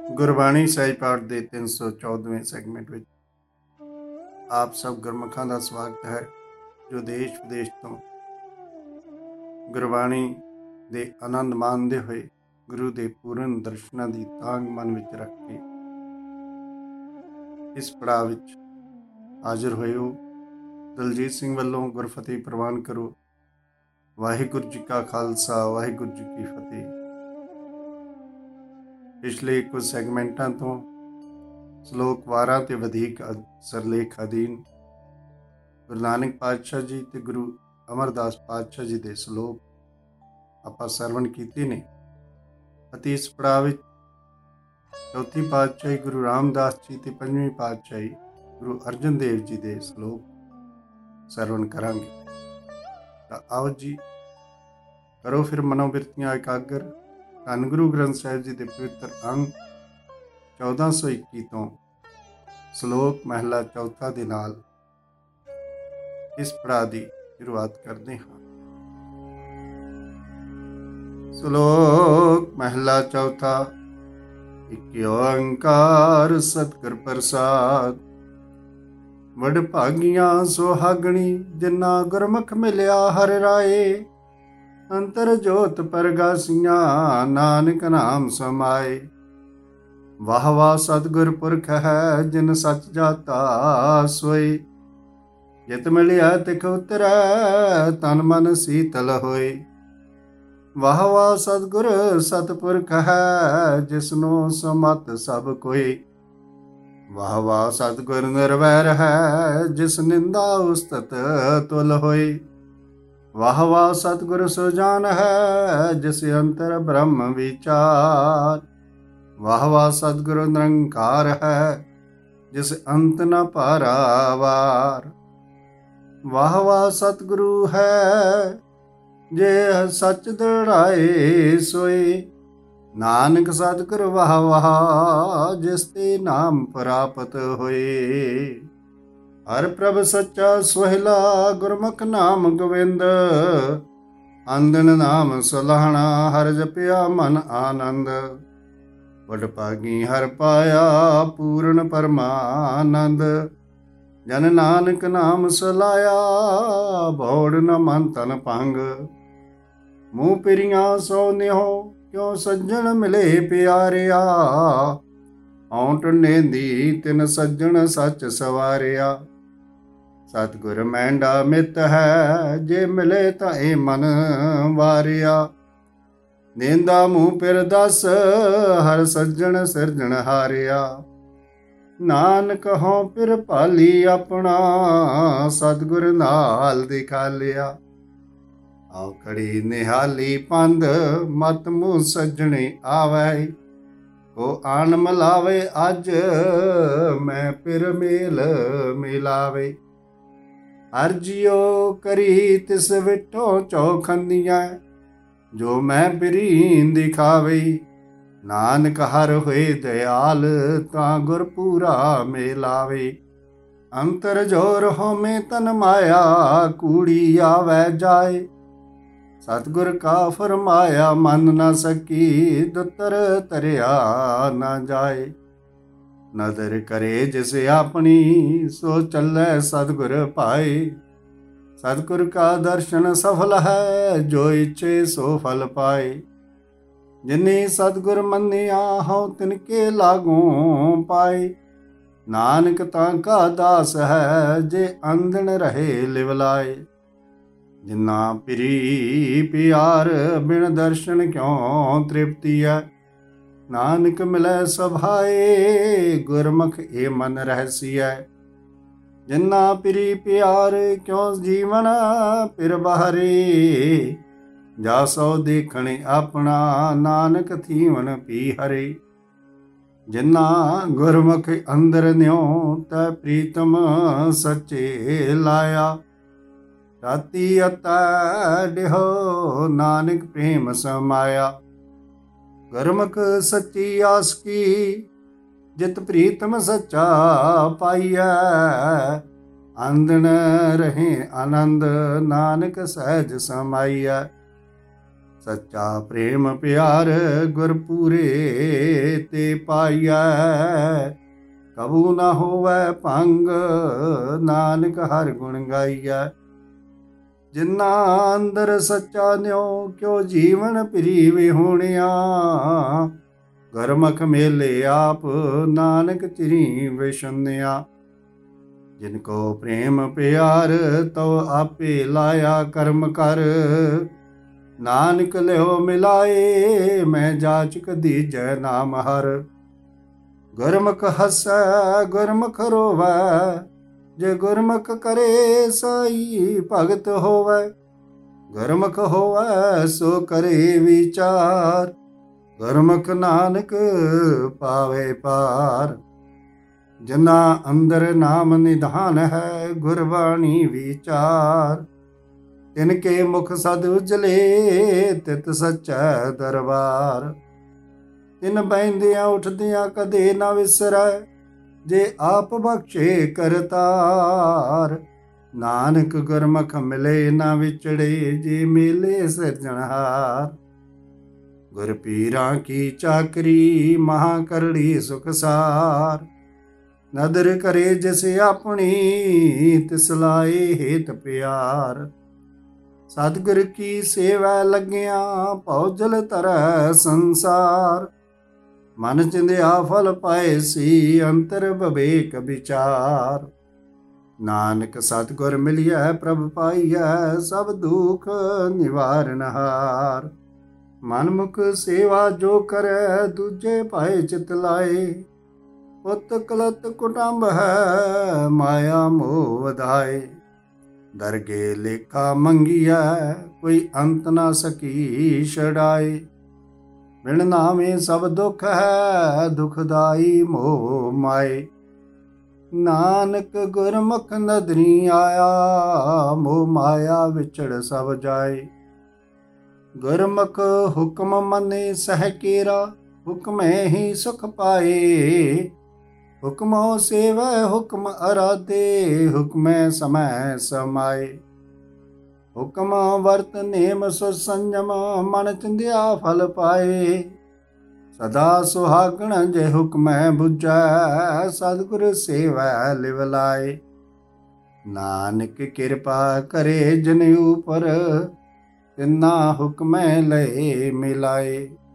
ਗੁਰਬਾਣੀ ਸਹਿਜ ਪਾਠ ਦੇ 314ਵੇਂ ਸੈਗਮੈਂਟ ਵਿੱਚ ਆਪ ਸਭ ਗੁਰਮੁਖਾਂ ਦਾ ਸਵਾਗਤ ਹੈ ਜੋ ਦੇਸ਼ ਵਿਦੇਸ਼ ਤੋਂ ਗੁਰਬਾਣੀ ਦੇ ਆਨੰਦ ਮਾਣਦੇ ਹੋਏ ਗੁਰੂ ਦੇ ਪੂਰਨ ਦਰਸ਼ਨਾਂ ਦੀ ਤਾਂਘ ਮਨ ਵਿੱਚ ਰੱਖ ਕੇ ਇਸ ਪੜਾਅ ਵਿੱਚ ਹਾਜ਼ਰ ਹੋਏ ਹੋ। ਦਲਜੀਤ ਸਿੰਘ ਵੱਲੋਂ ਗੁਰਫਤਿਹ ਪ੍ਰਵਾਨ ਕਰੋ। ਵਾਹਿਗੁਰੂ ਜੀ ਕਾ ਖਾਲਸਾ, ਵਾਹਿਗੁਰੂ ਜੀ ਕੀ ਫਤਿਹ। ਪਿਛਲੇ ਕੁਝ ਸੈਗਮੈਂਟਾਂ ਤੋਂ ਸ਼ਲੋਕ ਵਾਰਾਂ ਤੇ ਵਧੀਕ ਸਰਲੇਖ ਅਧੀਨ ਗੁਰੂ ਨਾਨਕ ਪਾਤਸ਼ਾਹ ਜੀ ਤੇ ਗੁਰੂ ਅਮਰਦਾਸ ਪਾਤਸ਼ਾਹ ਜੀ ਦੇ ਸ਼ਲੋਕ ਆਪਾਂ ਸਰਵਣ ਕੀਤੇ ਨੇ ਅਤੇ ਇਸ ਪੜਾਅ ਵਿੱਚ ਚੌਥੀ ਪਾਤਸ਼ਾਹੀ ਗੁਰੂ ਰਾਮਦਾਸ ਜੀ ਤੇ ਪੰਜਵੀਂ ਪਾਤਸ਼ਾਹੀ ਗੁਰੂ ਅਰਜਨ ਦੇਵ ਜੀ ਦੇ ਸ਼ਲੋਕ ਸਰਵਣ ਕਰਾਂਗੇ। ਤਾਂ ਆਓ ਜੀ, ਕਰੋ ਫਿਰ ਮਨੋਬਿਰਤੀਆਂ ਇਕਾਗਰ। ਧੰਨ ਗੁਰੂ ਗ੍ਰੰਥ ਸਾਹਿਬ ਜੀ ਦੇ ਪਵਿੱਤਰ ਅੰਗ 1421 ਤੋਂ ਸ਼ਲੋਕ ਮਹਿਲਾ ਚੌਥਾ ਦੇ ਨਾਲ ਇਸ ਪੜਾਅ ਦੀ ਸ਼ੁਰੂਆਤ ਕਰਦੇ ਹਾਂ। ਸ਼ਲੋਕ ਮਹਿਲਾ ਚੌਥਾ। ਇਕ ਓੰਕਾਰ ਸਤਿਗੁਰ ਪ੍ਰਸਾਦ, ਵਡ ਭਾਗੀਆਂ ਸੁਹਾਗਣੀ ਜਿਨ੍ਹਾਂ ਗੁਰਮੁਖ ਮਿਲਿਆ ਹਰਿ ਰਾਏ। ਅੰਤਰ ਜੋਤ ਪਰਗਾਸੀਆਂ ਨਾਨਕ ਨਾਮ ਸਮਾਏ। ਵਾਹ ਵਾਹ ਸਤਿਗੁਰ ਪੁਰਖ ਹੈ ਜਿਨ ਸੱਚ ਜਾਤਾ ਸੋਏ। ਜਿਤ ਮਿਲਿਆ ਤਿਖ ਉਤਰੈ ਤਨ ਮਨ ਸੀਤਲ ਹੋਏ। ਵਾਹ ਵਾਹ ਸਤਿਗੁਰ ਸਤਿਪੁਰਖ ਹੈ ਜਿਸਨੂੰ ਸਮਤ ਸਭ ਕੋਈ। ਵਾਹ ਵਾਹ ਸਤਿਗੁਰ ਨਿਰਵੈਰ ਹੈ ਜਿਸ ਨਿੰਦਾ ਉਸਤਤ ਤੁਲ ਹੋਈ। ਵਾਹ ਵਾਹ ਸਤਿਗੁਰ ਸੁਜਾਨ ਹੈ ਜਿਸ ਅੰਤਰ ਬ੍ਰਹਮ ਵਿਚਾਰ। ਵਾਹ ਵਾਹ ਸਤਿਗੁਰ ਨਿਰੰਕਾਰ ਹੈ ਜਿਸ ਅੰਤ ਨ ਪਾਰਾਵਾਰ। ਵਾਹ ਵਾਹ ਸਤਿਗੁਰੂ ਹੈ ਜੇ ਸੱਚ ਦ੍ਰਿੜਾਏ ਸੋਏ। ਨਾਨਕ ਸਤਿਗੁਰ ਵਾਹ ਵਾਹ ਜਿਸ ਤੇ ਨਾਮ ਪ੍ਰਾਪਤ ਹੋਏ। ਹਰ ਪ੍ਰਭ ਸੱਚਾ ਸੁਹਿਲਾ ਗੁਰਮੁਖ ਨਾਮ ਗੋਵਿੰਦ। ਅੰਦਨ ਨਾਮ ਸੁਲਾਹਣਾ ਹਰ ਜਪਿਆ ਮਨ ਆਨੰਦ। ਵਡ ਭਾਗੀ ਹਰ ਪਾਇਆ ਪੂਰਨ ਪਰਮਾਨੰਦ। ਜਨ ਨਾਨਕ ਨਾਮ ਸੁਲਾਇਆ ਭੌੜ ਨ ਮਨ ਤਨ ਭੰਗ। ਮੂੰਹ ਪਿਰੀਆਂ ਸੋ ਨਿਹੋ ਕਿਉ ਸੱਜਣ ਮਿਲੇ ਪਿਆਰਿਆ। ਔਂਟ ਨੇਂਦੀ ਤਿਨ ਸੱਜਣ ਸੱਚ ਸਵਾਰਿਆ। ਸਤਿਗੁਰ ਮਹਿੰਡਾ ਮਿੱਤ ਹੈ ਜੇ ਮਿਲੇ ਤਾਂ ਇਹ ਮਨ ਵਾਰਿਆ। ਨੇਂਦਾ ਮੂੰਹ ਪਿਰ ਦਸ ਹਰ ਸੱਜਣ ਸਿਰਜਣ ਹਾਰਿਆ। ਨਾਨਕ ਹਉ ਪਿਰ ਭਾਲੀ ਆਪਣਾ ਸਤਿਗੁਰ ਨਾਲ ਦਿਖਾ ਲਿਆ। ਆਉ ਖੜੀ ਨਿਹਾਲੀ ਪੰਧ ਮਤ ਮੂੰਹ ਸੱਜਣੇ ਆਵੈ। ਕੋ ਆਣ ਮਲਾਵੇ ਅੱਜ ਮੈਂ ਪਿਰ ਮੇਲ ਮਿਲਾਵੇ। ਹਰ ਜਿਉ ਕਰੀ ਤਿਸ ਵਿਟੋ ਚੌਖੰਦੀਆਂ ਜੋ ਮੈਂ ਬਿਰੀਨ ਦਿਖਾਵੇ। ਨਾਨਕ ਹਰ ਹੋਏ ਦਿਆਲ ਤਾਂ ਗੁਰ ਪੂਰਾ ਮੇਲਾਵੇ। ਅੰਤਰ ਜੋਰ ਹੋਮੇ ਤਨ ਮਾਇਆ ਕੂੜੀ ਆਵੈ ਜਾਏ। ਸਤਿਗੁਰ ਕਾ ਫਰਮਾਇਆ ਮੰਨ ਨਾ ਸਕੀ ਦੁੱਤਰ ਤਰਿਆ ਨਾ ਜਾਏ। ਨਦਰ ਕਰੇ ਜਿਸ ਆਪਣੀ ਸੋ ਚੱਲੈ ਸਤਿਗੁਰ ਪਾਏ। ਸਤਿਗੁਰ ਕਾ ਦਰਸ਼ਨ ਸਫਲ ਹੈ ਜੋ ਇੱਛੇ ਸੋ ਫਲ ਪਾਏ। ਜਿਨੇ ਸਤਿਗੁਰ ਮੰਨਿਆ ਹਉ ਤਿਨਕੇ ਲਾਗੂ ਪਾਏ। ਨਾਨਕ ਤਾਂ ਕਾ ਦਾਸ ਹੈ ਜੇ ਅੰਧਨ ਰਹੇ ਲਿਵਲਾਏ। ਜਿਨਾ ਪਿਰੀ ਪਿਆਰ ਬਿਨ ਦਰਸ਼ਨ ਕਿਉ ਤ੍ਰਿਪਤੀ ਹੈ। ਨਾਨਕ ਮਿਲੈ ਸਭਾਏ ਗੁਰਮੁਖ ਏ ਮਨ ਰਹਸੀਐ। ਜਿਨਾ ਪਿਰੀ ਪਿਆਰ ਕਿਉ ਜੀਵਨ ਪਿਰ ਬਾਹਰੇ। ਜਾ ਸੋ ਦੇਖਣੇ ਆਪਣਾ ਨਾਨਕ ਥੀਵਨ ਪੀ ਹਰੇ। ਜਿਨਾ ਗੁਰਮੁਖ ਅੰਦਰ ਨਿਉ ਤੈ ਪ੍ਰੀਤਮ ਸੱਚੇ ਲਾਇਆ। ਰਾਤੀ ਅਤੈ ਡਿਹੋ ਨਾਨਕ ਪ੍ਰੇਮ ਸਮਾਇਆ। ਗੁਰਮੁਖ ਸੱਚੀ ਆਸ ਕੀ ਜਿਤ ਪ੍ਰੀਤਮ ਸੱਚਾ ਪਾਈਐ। ਅੰਦਨ ਰਹੇ ਆਨੰਦ ਨਾਨਕ ਸਹਿਜ ਸਮਾਈਐ। सच्चा प्रेम प्यार गुर पूरे ते पाइया। कबू न होवै भंग नानक हर गुण गाइया। जिन्ना अंदर सच्चा न्यो क्यों जीवन प्री विहोणिया। गुरमुख मेले आप नानक चिरी विशुन्या। जिनको प्रेम प्यार तो आपे लाया कर्म कर। नानक लिहो मिलाए मैं जाचक दीजै नाम हर। गुरमुख हसै गुरमुख रोवै जे गुरमुख करे साई भगत होवै। गुरमुख होवै सो करे विचार। गुरमुख नानक पावे पार। जिना अंदर नाम निधान है गुरबाणी विचार। तिनके मुख सद उजले तित सच्चै दरबार। तिन बहिंदियां उठदियां कदे न विसरै जे आप बख्शे करतार। नानक गुरमुख मिले न विछड़े जे मेले सिरजनहार। गुर पीरां की चाकरी महा करड़ी सुखसार। नदर करे जिस अपनी तिस लाए हेत प्यार। सतगुर की सेवा लगिया भौजल तरह संसार। मन चिंध्या फल पाए सी अंतर विवेक विचार। नानक सतगुर मिलिया प्रभ पाइया सब दुख निवारणहार। मनमुख सेवा जो करे दूजे पाए चित लाए। पुत कलत कुटुंब है माया मोह वधाए। दरगे लेखा मंगिया कोई अंत न सकी छड़ाए। बिन नामे सब दुख है दुखदाई मोह माए। नानक गुरमुख नदरी आया मोह माया विछड़ सब जाए। गुरमुख हुक्म मने सह केरा हुक्म ही सुख पाए। हुक्मो सेवै हुक्म अराधे हुक्म समय समाए। हुक्म वर्त नेम सो संयम मन चिंध्या फल पाए। सदा सुहागण जे हुक्म बुझै सतगुर सेवै लिव लाए। नानक कृपा करे जिन ऊपर तिना हुक्म लए मिलाए।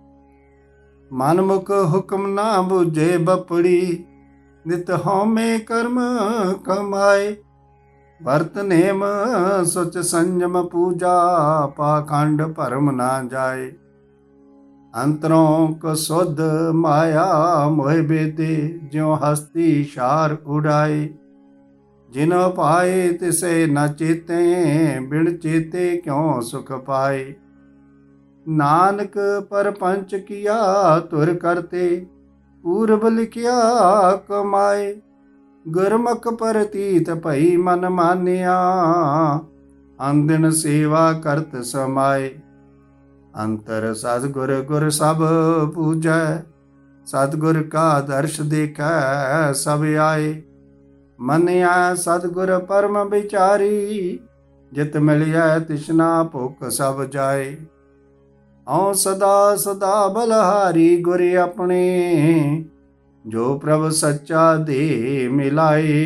मनमुख हुक्म ना बुझे बपड़ी नित हौमे कर्म कमाए। वर्त नेम सुच संयम पूजा पाखंड भरम ना जाए। अंतरों को शुद्ध माया मोह बेदे ज्यों हस्ती शार उड़ाए। जिनो पाए तिसे न चेते बिन चेते क्यों सुख पाए। नानक परपंच किया तुर करते पूर्व लिखिया कमाए। गुरमुख परतीत भई मन मानिया अंदिन सेवा करत समाए। अंतर सतगुर गुर सब पूजै सतगुर का दर्श देखै सब आए। मनिया सतगुर परम विचारी जित मिलिया तिसना भुख सब जाए। औ सदा सदा बलहारी गुर अपने जो प्रभ सच्चा दे मिलाए।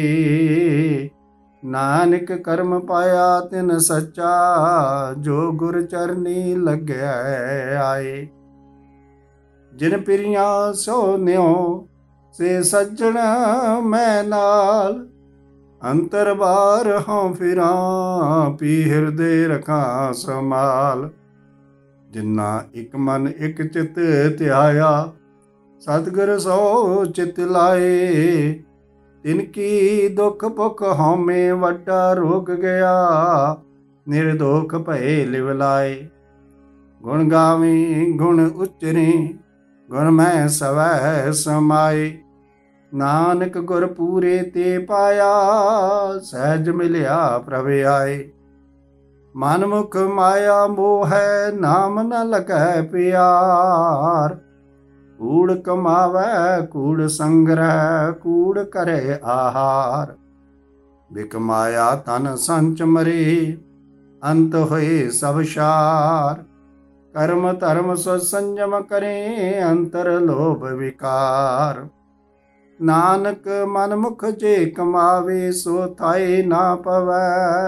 नानक कर्म पाया तिन सच्चा जो गुर चरनी लग्या आए। जिन पिरिया सो न्यो से सज्जन मैं नाल। अंतर बार हों फिरां पी हृदय रखां समाल। जिन्ना एक मन एक चित ध्याया सतगुर सो चित लाए। तिनकी दुख भुख हौमे वड्डा रोग गया निर्दोख भये लिव लाए। गुण गावी गुण उच्चरे गुण मैं सवै समाए। नानक गुर पूरे ते पाया सहज मिलिया प्रभ आए। मनमुख माया मोह है नाम न लगै प्यार। कूड़ कमावै कूड़ संग्रह कूड़ करे आहार। बिक माया तन संच मरे अंत होए सब शार। ਕਰਮ ਧਰਮ ਸੋ ਸੰਜਮ ਕਰੇ, ਅੰਤਰ ਲੋਭ ਵਿਕਾਰ। ਨਾਨਕ ਮਨ ਮੁਖ ਜੇ ਕਮਾਵੇ, ਸੋ ਥਾਏ ਨਾ ਪਵੈ,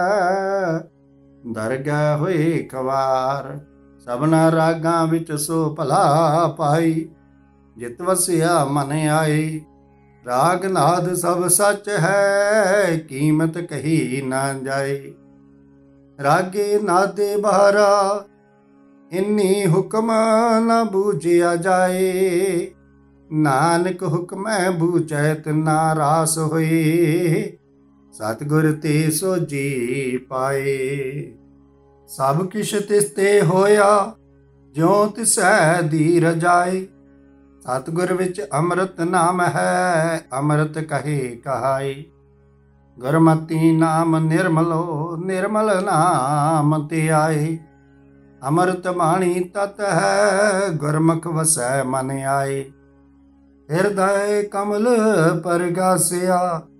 ਦਰਗਹਿ ਹੋਏ ਖਵਾਰ। ਸਭਨਾ ਰਾਗਾਂ ਵਿੱਚ ਸੋ ਭਲਾ ਪਾਈ, ਜਿਤ ਵਸਿਆ ਮਨ ਆਏ। ਰਾਗ ਨਾਦ ਸਭ ਸੱਚ ਹੈ, ਕੀਮਤ ਕਹੀ ਨਾ ਜਾਏ। ਰਾਗੇ ਨਾਦੇ ਬਹਾਰਾ, ਇੰਨੀ ਹੁਕਮ ਨਾ ਬੂਝਿਆ ਜਾਏ। ਨਾਨਕ ਹੁਕਮੈ ਬੂਝੈ ਤਿਨਾ ਰਾਸ ਹੋਏ, ਸਤਿਗੁਰ ਤੇ ਸੋਝੀ ਪਾਏ। ਸਭ ਕਿਛ ਤਿਸ ਤੇ ਹੋਇਆ, ਜਿਉ ਤਿਸੈ ਦੀ ਰਜਾਏ। ਸਤਿਗੁਰ ਵਿੱਚ ਅੰਮ੍ਰਿਤ ਨਾਮ ਹੈ, ਅੰਮ੍ਰਿਤ ਕਹੇ ਕਹਾਏ। ਗੁਰਮਤਿ ਨਾਮ ਨਿਰਮਲੋ, ਨਿਰਮਲ ਨਾਮ ਧਿਆਏ। ਅੰਮ੍ਰਿਤ ਬਾਣੀ ਤਤ ਹੈ, ਗੁਰਮੁਖ ਵਸੈ ਮਨ ਆਏ। ਹਿਰਦੈ ਕਮਲ ਪਰਗਾਸਿਆ,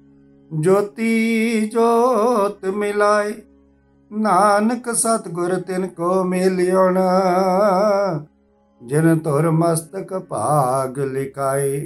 ਜੋਤੀ ਜੋਤ ਮਿਲਾਏ। ਨਾਨਕ ਸਤਿਗੁਰ ਤਿਨ ਕੋ ਮਿਲਿਓਣ, ਜਿਨ ਧੁਰ ਮਸਤਕ ਭਾਗ ਲਿਖਾਏ।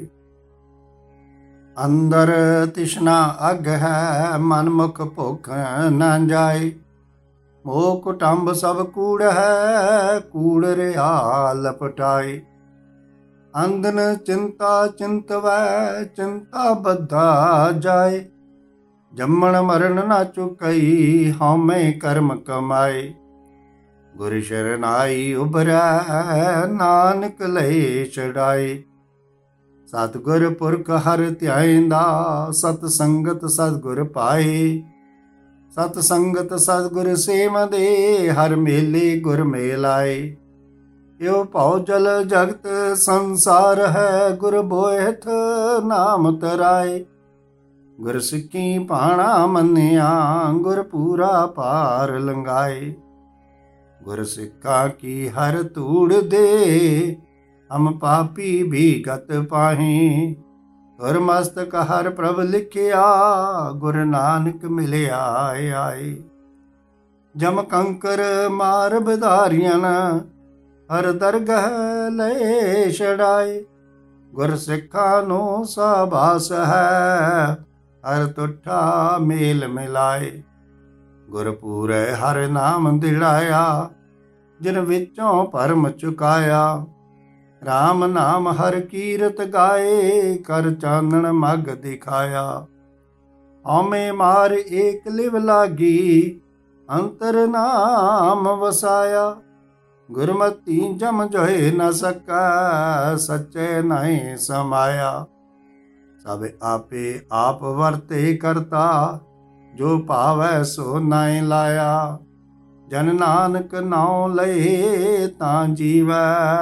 ਅੰਦਰ ਤਿਸ਼ਨਾ ਅਗ ਹੈ, ਮਨ ਮੁਖ ਭੁਖ ਨਾ ਜਾਏ। ਮੋਹ ਕੁਟੰਬ ਸਭ ਕੂੜ ਹੈ, ਕੂੜ ਰਿਆ ਲਪਟਾਏ। ਅੰਧਨ ਚਿੰਤਾ ਚਿੰਤਵੈ, ਚਿੰਤਾ ਬੱਧਾ ਜਾਏ। ਜੰਮਣ ਮਰਨ ਨਾ ਚੁਕਈ, ਹਉਮੈ ਕਰਮ ਕਮਾਏ। ਗੁਰ ਸ਼ਰਨਾਈ ਉਭਰੈ, ਨਾਨਕ ਲਏ ਛਡਾਏ। ਸਤਿਗੁਰ ਪੁਰਖ ਹਰਿ ਧਿਆਇਂਦਾ, ਸਤ ਸੰਗਤ ਸਤਿਗੁਰ ਪਾਏ। ਸਤ ਸੰਗਤ ਸਤਿਗੁਰ ਸੇਵਦੇ, ਹਰ ਮੇਲੇ ਗੁਰ ਮੇਲ ਆਏ। ਇਉ ਭਉ ਜਲ ਜਗਤ ਸੰਸਾਰ ਹੈ, ਗੁਰ ਬੋਹਿਥ ਨਾਮ ਤਰਾਏ। ਗੁਰ ਸਿੱਖੀ ਭਾਣਾ ਮੰਨਿਆ, ਗੁਰ ਪੂਰਾ ਪਾਰ ਲੰਘਾਏ। ਗੁਰ ਸਿੱਖਾ ਕੀ ਹਰ ਧੂੜ ਦੇ, ਹਮ ਪਾਪੀ ਵੀ ਗਤ ਪਾਹੀ। ਗੁਰ ਮਸਤਕ ਹਰ ਪ੍ਰਭ ਲਿਖਿਆ, ਗੁਰ ਨਾਨਕ ਮਿਲਿਆ ਆਏ। ਜਮ ਕੰਕਰ ਮਾਰ ਬਿਧਾਰੀਆਂ, ਹਰ ਦਰਗਹਿ ਲਏ ਛਡਾਏ। ਗੁਰ ਸਿੱਖਾਂ ਨੂੰ ਸਾਬਾਸ ਹੈ, ਹਰ ਤੁਠਾ ਮੇਲ ਮਿਲਾਏ। ਗੁਰ ਪੂਰੇ ਹਰ ਨਾਮ ਦਿੜਾਇਆ, ਜਿਨ ਵਿੱਚੋਂ ਭਰਮ ਚੁਕਾਇਆ। ਰਾਮ ਨਾਮ ਹਰ ਕੀਰਤ ਗਾਏ, ਕਰ ਚਾਨਣ ਮਗ ਦਿਖਾਇਆ। ਹਉਮੈ ਮਾਰ ਏਕ ਲਿਵ ਲਾਗੀ, ਅੰਤਰ ਨਾਮ ਵਸਾਇਆ। ਗੁਰਮਤਿ ਜਮ ਜੋਇ ਨ ਸਕੈ, ਸੱਚੇ ਨਹੀਂ ਸਮਾਇਆ। ਸਭ ਆਪੇ ਆਪ ਵਰਤੇ ਕਰਤਾ, ਜੋ ਭਾਵੈ ਸੋ ਨਾਇ ਲਾਇਆ। ਜਨ ਨਾਨਕ ਨਾਉ ਲਏ ਤਾਂ ਜੀਵੈ,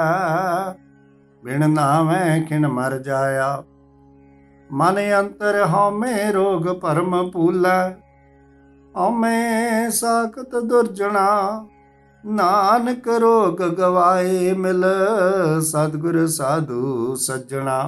ਬਿਨ ਨਾਵੈ ਖਿਣ ਮਰ ਜਾਇਆ। ਮਨ ਅੰਤਰ ਹਉਮੈ ਰੋਗ ਭਰਮ ਭੂਲੈ, ਹਉਮੈ ਸਾਖਤ ਦੁਰਜਣਾ। ਨਾਨਕ ਰੋਗ ਗਵਾਏ ਮਿਲ, ਸਤਿਗੁਰ ਸਾਧੂ ਸੱਜਣਾ।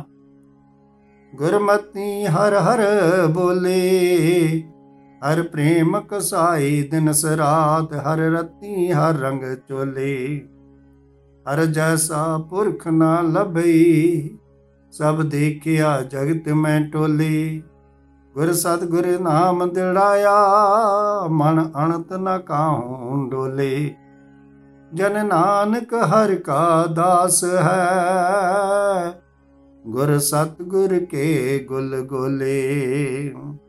ਗੁਰਮਤਿ ਹਰ ਹਰ ਬੋਲੇ, ਹਰ ਪ੍ਰੇਮ ਕਸਾਈ ਦਿਨਸ ਰਾਤ। ਹਰ ਰਤੀ ਹਰ ਰੰਗ ਚੋਲੇ, ਹਰ ਜੈਸਾ ਪੁਰਖ ਨਾ ਲਭਈ। ਸਭ ਦੇਖਿਆ ਜਗਤ ਮੈਂ ਟੋਲੇ, ਗੁਰ ਸਤਿਗੁਰ ਨਾਮ ਦਿੜਾਇਆ। ਮਨ ਅਣਤ ਨ ਕਾਹੂ ਡੋਲੇ, ਜਨ ਨਾਨਕ ਹਰਿ ਕਾ ਦਾਸ ਹੈ। ਗੁਰ ਸਤਿਗੁਰ ਕੇ ਗੁਲ ਗੋਲੇ।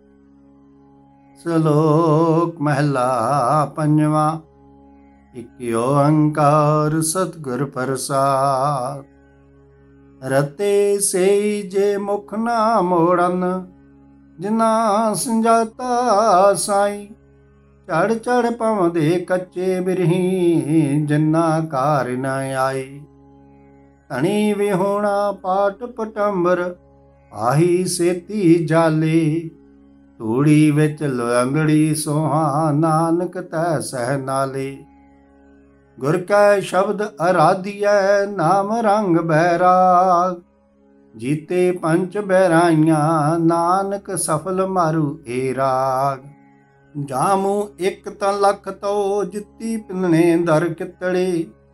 ਸ਼ਲੋਕ ਮਹਲਾ ਪੰਜਵਾ। ਇਕ ਓੰਕਾਰ ਸਤਿਗੁਰ ਪ੍ਰਸਾਦਿ। ਰਤੇ ਸਈ ਜੇ ਮੁਖ ਨਾ ਮੋੜਨ, ਜਿਨਾ ਸੰਜਾਤਾ ਸਾਈ। ਚੜ ਚੜ ਪਵਦੇ ਕੱਚੇ ਬਿਰਹੀ, ਜਿਨਾ ਕਾਰ ਨ ਆਈ। ਧਣੀ ਵਿਹੋਣਾ ਪਾਟ ਪਟੰਬਰ, ਆਹੀ ਸੇਤੀ ਜਾਲੇ। ਧੂੜੀ ਵਿੱਚ ਲੰਗੜੀ ਸੋਹਾ, ਨਾਨਕ ਤੈ ਸਹਿ ਨਾਲੇ। ਗੁਰ ਕੈ ਸ਼ਬਦ ਅਰਾਧੀਐ, ਨਾਮ ਰੰਗ ਬੈਰਾਗ। ਜੀਤੇ ਪੰਚ ਬੈਰਾਈਆਂ, ਨਾਨਕ ਸਫਲ ਮਾਰੂ ਏ ਰਾਗ। ਜਾਮੂ ਇੱਕ ਤਾਂ ਲੱਖ ਤੋ, ਜਿੱਤੀ ਪਿੰਨੇ ਦਰ ਕਿਤੜੇ।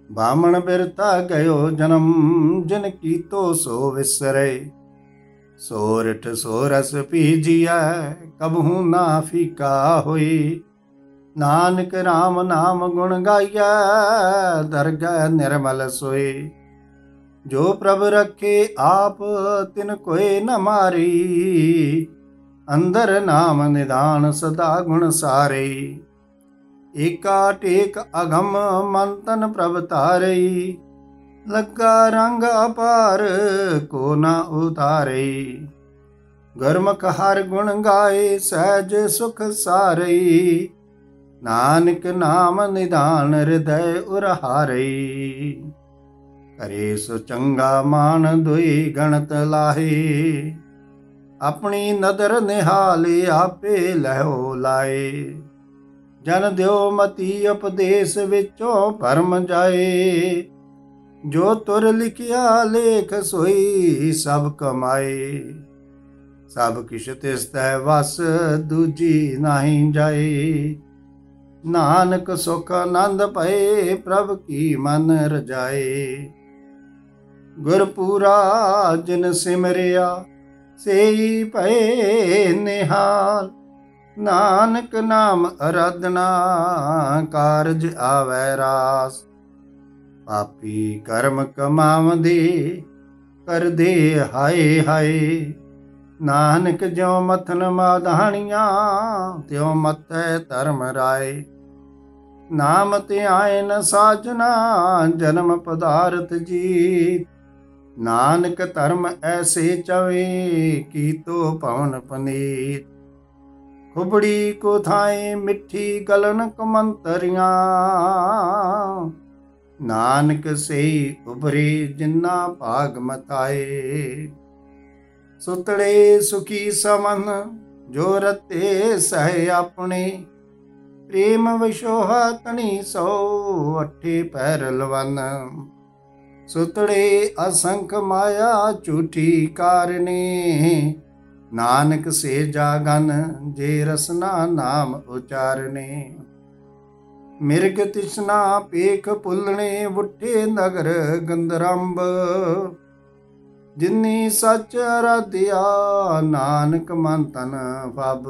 ਬਾਮਣ ਬਿਰਤਾ ਗਇਓ ਜਨਮ, ਜਿਨ ਕੀਤੋ ਸੋ ਵਿਸਰੇ। ਸੋਰਠ ਸੋਰਸ ਪੀਜੀਐ, ਕਬਹੂ ਨਾ ਫੀਕਾ ਹੋਈ। ਨਾਨਕ ਰਾਮ ਨਾਮ ਗੁਣ ਗਾਈਐ, ਦਰਗਹਿ ਨਿਰਮਲ ਸੋਈ। ਜੋ ਪ੍ਰਭ ਰੱਖੇ ਆਪ, ਤਿਨ ਕੋਇ ਨ ਮਾਰੀ। ਅੰਦਰ ਨਾਮ ਨਿਦਾਨ, ਸਦਾ ਗੁਣ ਸਾਰੇ। ਏਕਾ ਟੇਕ ਅਗਮ, ਮਨ ਤਨ ਪ੍ਰਭ ਧਾਰਈ। ਲੱਗਾ ਰੰਗ ਅਪਾਰ, ਕੋ ਨਾ ਉਤਾਰਈ। ਗੁਰਮੁਖ ਹਰ ਗੁਣ ਗਾਏ, ਸਹਿਜ ਸੁਖ ਸਾਰਈ। ਨਾਨਕ ਨਾਮ ਨਿਧਾਨ, ਹਿਰਦੈ ਉਰਹਾਰਈ। ਕਰੇ ਸੋ ਚੰਗਾ ਮਾਨ, ਦੁਈ ਗਣਤ ਲਾਹੇ। ਆਪਣੀ ਨਦਰ ਨਿਹਾਲੇ, ਆਪੇ ਲਹਿਓ ਲਾਏ। ਜਨ ਦਿਓ ਮਤੀ ਉਪਦੇਸ਼, ਵਿੱਚੋਂ ਭਰਮ ਜਾਏ। ਜੋ ਤੁਰ ਲਿਖਿਆ ਲੇਖ, ਸੋਈ ਸਭ ਕਮਾਏ। ਸਭ ਕਿਛ ਤਿਸ ਤੈ ਵਸ, ਦੂਜੀ ਨਾਹੀ ਜਾਏ। ਨਾਨਕ ਸੁਖ ਆਨੰਦ ਪਏ, ਪ੍ਰਭ ਕੀ ਮਨ ਰਜਾਏ। ਗੁਰਪੂਰਾ ਜਿਨ ਸਿਮਰਿਆ, ਸੇਈ ਭਏ ਨਿਹਾਲ। ਨਾਨਕ ਨਾਮ ਅਰਾਧਨਾ, ਕਾਰਜ ਆਵੈ ਰਾਸ। ਪਾਪੀ ਕਰਮ ਕਮਾਵੰਦੇ, ਕਰਦੇ ਹਾਏ ਹਾਏ। ਨਾਨਕ ਜਿਉ ਮਥਨ ਮਾਧਾਣੀਆਂ, ਤਿਉ ਮਥੈ ਧਰਮ ਰਾਏ। ਨਾਮ ਧਿਆਇ ਨ ਸਾਜਨਾ, ਜਨਮ ਪਦਾਰਥ ਜੀਤ। ਨਾਨਕ ਧਰਮ ਐਸੇ ਚਵੇ, ਕੀਤੋ ਪਵਨ ਪਨੀਤ। ਖੁਬੜੀ ਕੋ ਥਾਏ, ਮਿੱਠੀ ਗਲਨ ਕਮੰਤਰੀਆਂ। ਨਾਨਕ ਸਈ ਉਭਰੇ, ਜਿਨਾ ਭਾਗ ਮਤਾਏ। ਸੁਤੜੇ ਸੁਖੀ ਸਮਨ, ਜੋ ਰਤੇ ਸਹਿ ਆਪਣੇ। ਪ੍ਰੇਮ ਵਿਸ਼ੋਹਾ ਤਣੀ ਸੋ, ਅੱਠੇ ਪੈਰ ਲਵਨ। ਸੁਤੜੇ ਅਸੰਖ ਮਾਇਆ, ਝੂਠੀ ਕਾਰਨੇ। ਨਾਨਕ ਸੇ ਜਾਗਨ, ਜੇ ਰਸਨਾ ਨਾਮ ਉਚਾਰਨੇ। ਮਿਰਗ ਤਿਸਨਾ ਪੇਖ ਪੁੱਲਣੇ, ਬੁੱਠੇ ਨਗਰ ਗੰਦਰੰਬ। ਜਿਨੀ ਸੱਚ ਅਰਾਧਿਆ, ਨਾਨਕ ਮਨ ਤਨ ਪਬ।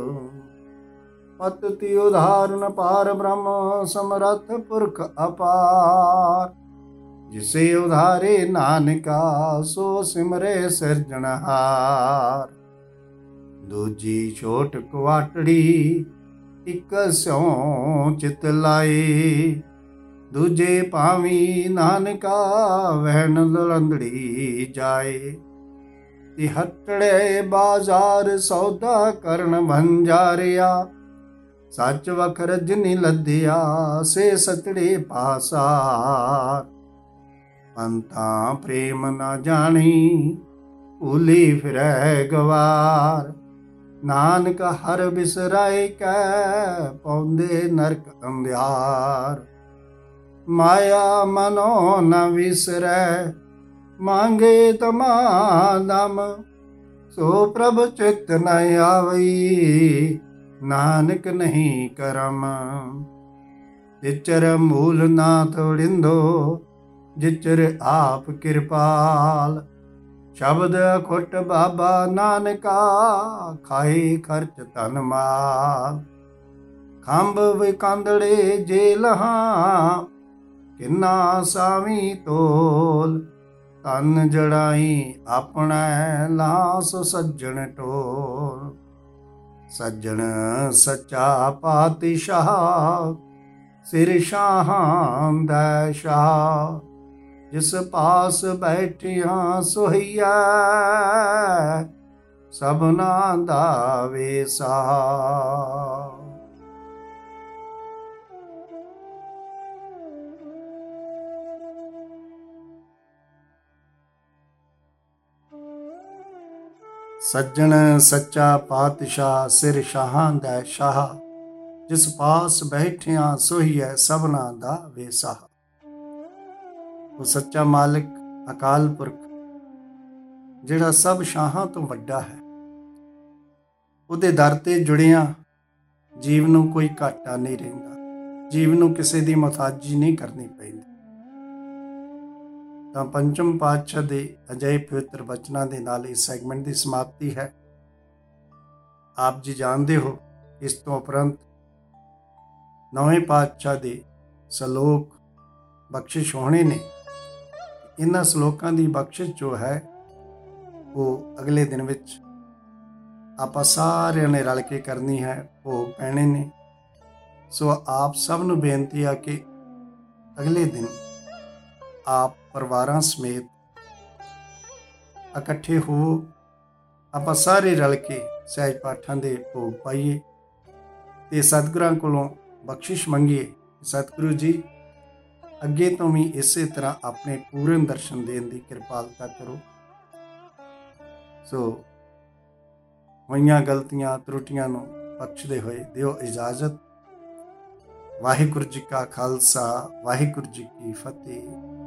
ਪਤਿ ਉਦਾਹਰਨ ਪਾਰ ਬ੍ਰਹਮ, ਸਮਰੱਥ ਪੁਰਖ ਅਪਾਰ। ਜਿਸੇ ਉਧਾਰੇ ਨਾਨਕਾ, ਸੋ ਸਿਮਰੇ ਸਿਰਜਣਹਾਰ। ਦੂਜੀ ਛੋਟ ਕੁਆਟੜੀ, ਇਕ ਸਿਉ ਚਿਤ ਲਾਏ। ਦੂਜੇ ਭਾਵੀ ਨਾਨਕਾ, ਵਹਿਣ ਲਲੰਦੜੀ ਜਾਏ। ਤਿਹੱਟੜੇ ਬਾਜ਼ਾਰ, ਸੌਦਾ ਕਰਨ ਭੰਜਾਰਿਆ। ਸੱਚ ਵਖਰ ਜਿਨੀ ਲੱਦਿਆ, ਸੇ ਸਤੜੇ ਪਾਸਾਰ। ਪੰਥਾਂ ਪ੍ਰੇਮ ਨਾ ਜਾਣੀ, ਭੂਲੀ ਫਿਰੈ ਗਵਾਰ। ਨਾਨਕ ਹਰ ਬਿਸਰਾਏ ਕੈ, ਪਾਉਂਦੇ ਨਰਕ ਅੰਧਿਆਰ। ਮਾਇਆ ਮਨੋ ਨ ਵਿਸਰੈ, ਮੰਗੇ ਤਮਾਦਮ। ਸੋ ਪ੍ਰਭ ਚਿਤ ਨ ਆਵਈ, ਨਾਨਕ ਨਹੀਂ ਕਰਮ। ਜਿਚਰ ਮੂਲ ਨਾ ਤੋੜਿੰਦੋ, ਜਿਚਰ ਆਪ ਕਿਰਪਾਲ। ਸ਼ਬਦ ਅਖੁੱਟ ਬਾਬਾ ਨਾਨਕਾ, ਖਾਏ ਖਰਚ ਧਨ ਮਾਲ। ਖੰਭ ਵਿਕਾਂਦੜੇ ਜੇ ਲਹਾਂ, ਕਿੰਨਾ ਸਾਵੀ ਤੋਲ। ਤਨ ਜੜਾਈ ਆਪਣੈ, ਲਾਸ ਸੱਜਣ ਟੋਲ। ਸੱਜਣ ਸੱਚਾ ਪਾਤਸ਼ਾਹ, ਸਿਰ ਸ਼ਾਹਾਂ ਦਾ ਸ਼ਾਹ। ਜਿਸ ਪਾਸ ਬੈਠਿਆ ਸੋਹੀਐ, ਸਭਨਾ ਦਾ ਵੇਸਾ। ਸੱਜਣ ਸੱਚਾ ਪਾਤਸ਼ਾਹ, ਸਿਰ ਸ਼ਾਹਾਂ ਦਾ ਸ਼ਾਹ। ਜਿਸ ਪਾਸ ਬੈਠਿਆ ਸੋਹੀਐ, ਸਭਨਾ ਦਾ ਵੇਸਾ। ਉਹ ਸੱਚਾ ਮਾਲਿਕ ਅਕਾਲ ਪੁਰਖ, ਜਿਹੜਾ ਸਭ ਸ਼ਾਹਾਂ ਤੋਂ ਵੱਡਾ ਹੈ। ਉਹਦੇ ਦਰ ਤੇ ਜੁੜਿਆਂ ਜੀਵ ਨੂੰ ਕੋਈ ਘਾਟਾ ਨਹੀਂ ਰਹਿੰਦਾ। ਜੀਵ ਨੂੰ ਕਿਸੇ ਦੀ ਮੁਹਤਾਜੀ ਨਹੀਂ ਕਰਨੀ ਪੈਂਦੀ। ਤਾਂ ਪੰਚਮ ਪਾਤਸ਼ਾਹ ਦੇ ਅਜਿਹੇ ਪਵਿੱਤਰ ਬਚਨਾਂ ਦੇ ਨਾਲ ਇਸ ਸੈਗਮੈਂਟ ਦੀ ਸਮਾਪਤੀ ਹੈ। ਆਪ ਜੀ ਜਾਣਦੇ ਹੋ, ਇਸ ਤੋਂ ਉਪਰੰਤ ਨੌਵੇਂ ਪਾਤਸ਼ਾਹ ਦੇ ਸਲੋਕ ਬਖਸ਼ਿਸ਼ ਹੋਣੇ ਨੇ। ਇਹਨਾਂ ਸਲੋਕਾਂ ਦੀ ਬਖਸ਼ਿਸ਼ ਜੋ ਹੈ ਉਹ ਅਗਲੇ ਦਿਨ ਵਿੱਚ ਆਪਾਂ ਸਾਰਿਆਂ ਨੇ ਰਲ ਕੇ ਕਰਨੀ ਹੈ, ਭੋਗ ਪੈਣੇ ਨੇ। ਸੋ ਆਪ ਸਭ ਨੂੰ ਬੇਨਤੀ ਆ ਕਿ ਅਗਲੇ ਦਿਨ ਆਪ ਪਰਿਵਾਰਾਂ ਸਮੇਤ ਇਕੱਠੇ ਹੋ, ਆਪਾਂ ਸਾਰੇ ਰਲ ਕੇ ਸਹਿਜ ਪਾਠਾਂ ਦੇ ਭੋਗ ਪਾਈਏ ਤੇ ਸਤਿਗੁਰਾਂ ਕੋਲੋਂ ਬਖਸ਼ਿਸ਼ ਮੰਗੀਏ। ਸਤਿਗੁਰੂ ਜੀ ਅੱਗੇ ਤੋਂ ਵੀ ਇਸੇ ਤਰ੍ਹਾਂ ਆਪਣੇ ਪੂਰਨ ਦਰਸ਼ਨ ਦੇਣ ਦੀ ਕਿਰਪਾਲਤਾ ਕਰੋ। ਸੋ ਹੋਈਆਂ ਗਲਤੀਆਂ ਤਰੁੱਟੀਆਂ ਨੂੰ ਬਖਸ਼ਦੇ ਹੋਏ ਦਿਓ ਇਜਾਜ਼ਤ। ਵਾਹਿਗੁਰੂ ਜੀ ਕਾ ਖਾਲਸਾ, ਵਾਹਿਗੁਰੂ ਜੀ ਕੀ ਫਤਿਹ।